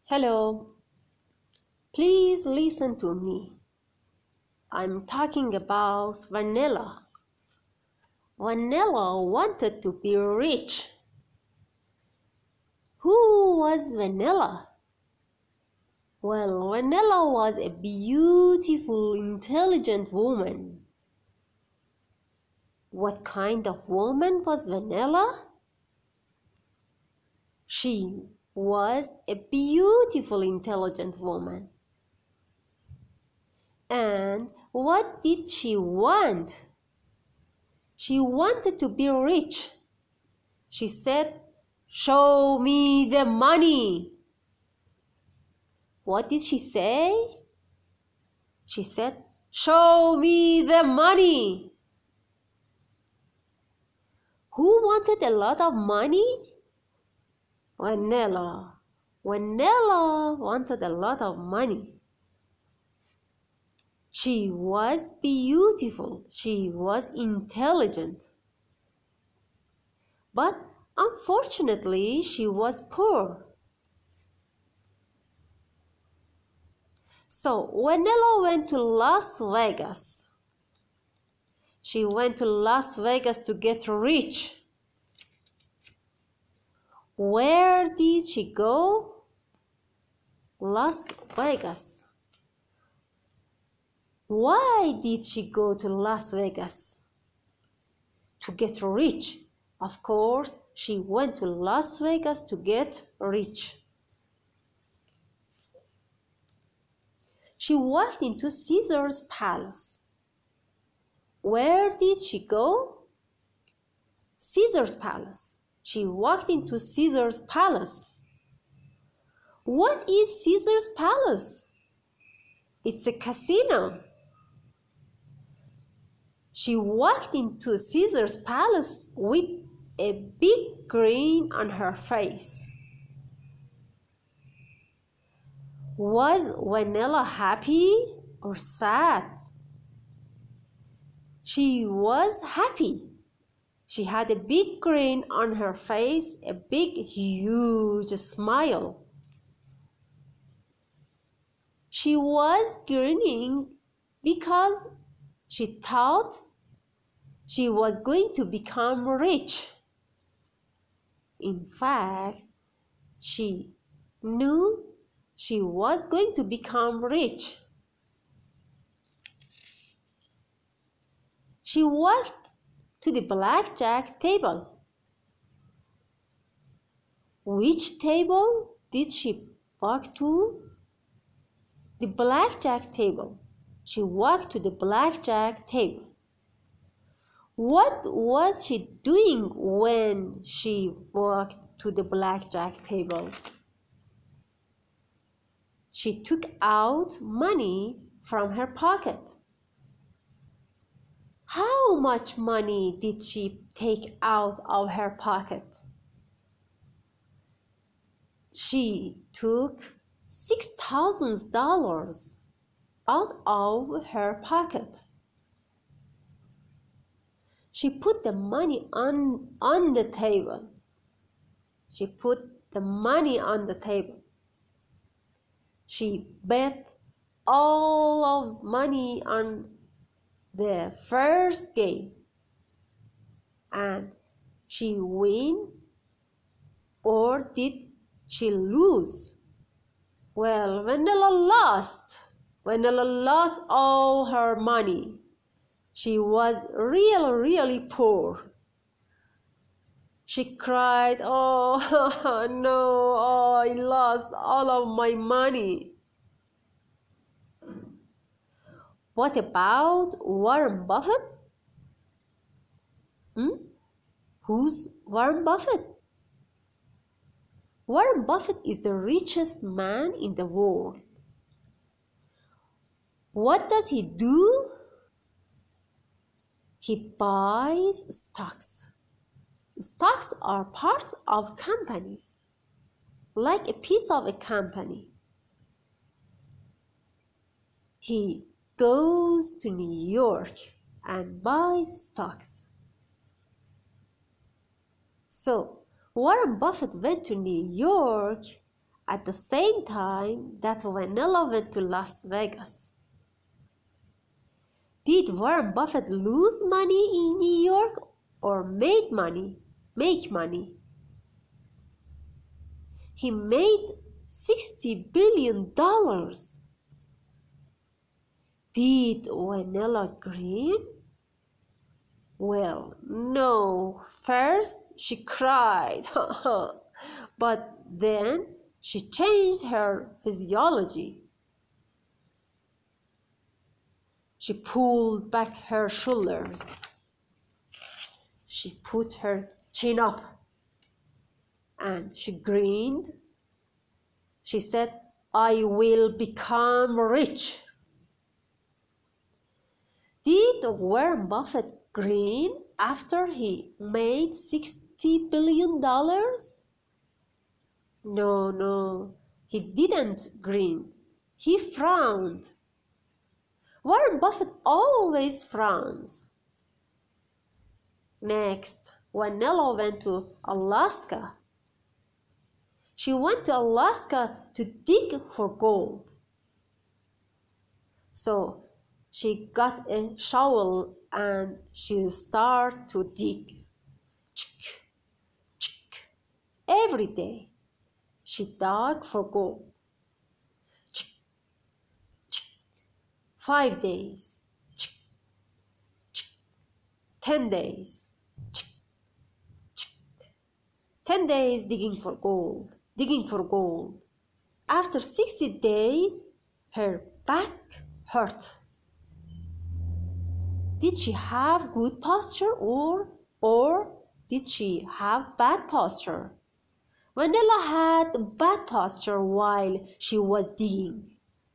Hello, please listen to me. I'm talking about Vanilla. Vanilla wanted to be rich. Who was Vanilla? Well, Vanilla was a beautiful, intelligent woman. What kind of woman was Vanilla? She was a beautiful, intelligent woman. And what did she want? She wanted to be rich. She said, "Show me the money." What did she say? She said, "Show me the money." Who wanted a lot of money? Vanilla. Vanilla wanted a lot of money. She was beautiful. She was intelligent. But unfortunately, she was poor. So Vanilla went to Las Vegas. She went to Las Vegas to get rich. Where did she go? Las Vegas. Why did she go to Las Vegas? To get rich. Of course, she went to Las Vegas to get rich. She walked into Caesar's palace. Where did she go? Caesar's palace. She walked into Caesar's palace. What is Caesar's palace? It's a casino. She walked into Caesar's palace with a big grin on her face. Was Vanilla happy or sad? She was happy. She had a big grin on her face, a big, huge smile. She was grinning because she thought she was going to become rich. In fact, she knew she was going to become rich. She walked to the blackjack table. Which table did she walk to? The blackjack table. She walked to the blackjack table. What was she doing when she walked to the blackjack table? She took out money from her pocket. How much money did she take out of her pocket? She took $6,000 out of her pocket. She put the money on the table. She put the money on the table. She bet all of money on the first game. And she win, or did she lose? Well, Vanilla lost. Vanilla lost all her money. She was really poor. She cried, "Oh no, oh, I lost all of my money." What about Warren Buffett? Who's Warren Buffett? Warren Buffett is the richest man in the world. What does he do? He buys stocks. Stocks are parts of companies, like a piece of a company. He goes to New York and buys stocks. So Warren Buffett went to New York at the same time that Vanilla went to Las Vegas. Did Warren Buffett lose money in New York or make money? He made $60 billion. Did Vanilla grin? Well, no. First she cried, but then she changed her physiology. She pulled back her shoulders. She put her chin up and she grinned. She said, I will become rich. Did Warren Buffett grin after he made $60 billion? No, he didn't grin. He frowned. Warren Buffett always frowns. Next, Vanilla went to Alaska. She went to Alaska to dig for gold. So she got a shovel and she started to dig. Every day she dug for gold. 5 days, 10 days, 10 days digging for gold. After 60 days, her back hurt. Did she have good posture or did she have bad posture? Vanilla had bad posture while she was digging.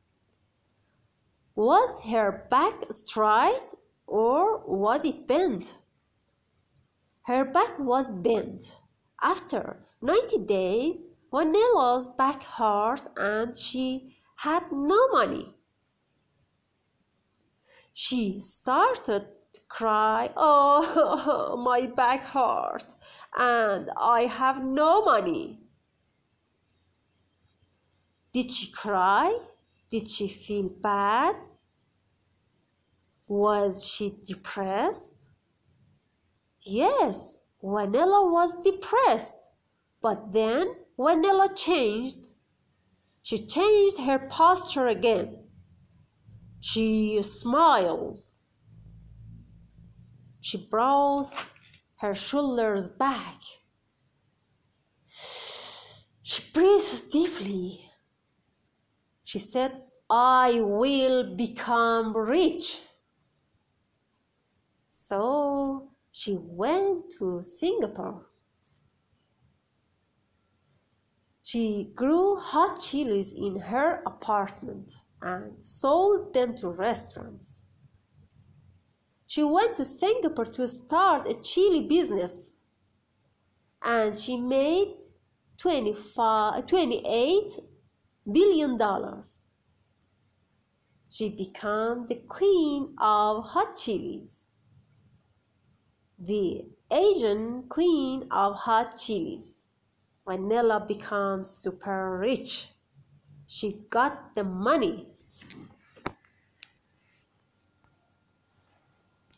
Was her back straight or was it bent? Her back was bent. After 90 days, Vanilla's back hurt and she had no money. She started to cry, oh, my back hurt and I have no money. Did she cry? Did she feel bad? Was she depressed? Yes, Vanilla was depressed. But then Vanilla changed. She changed her posture again. She smiled. She brought her shoulders back. She breathed deeply. She said, I will become rich. So she went to Singapore. She grew hot chilies in her apartment and sold them to restaurants. She went to Singapore to start a chili business and she made $28 billion. She became the queen of hot chilies, the Asian queen of hot chilies. Vanilla becomes super rich. She got the money.